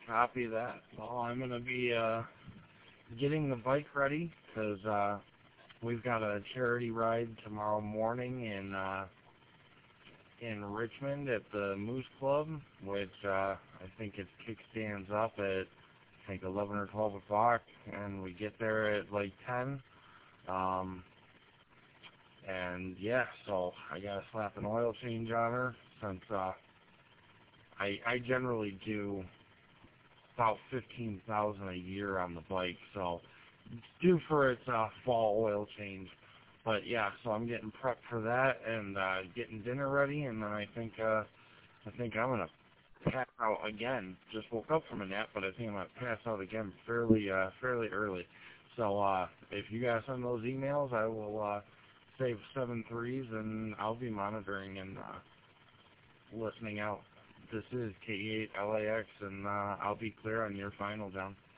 Copy that. Well, I'm gonna be getting the bike ready because we've got a charity ride tomorrow morning in Richmond at the Moose Club, which I think it kickstands up at I think 11 or 12 o'clock, and we get there at like 10. Um, and yeah, so I gotta slap an oil change on her since I generally do about 15,000 a year on the bike, so it's due for its fall oil change. But yeah, so I'm getting prepped for that and getting dinner ready, and then I think I'm gonna pass out again. Just woke up from a nap, but I think I'm gonna pass out again fairly early. So if you guys send those emails, I will save 7 3s, and I'll be monitoring and listening out. This is K8LAX, and I'll be clear on your final, John.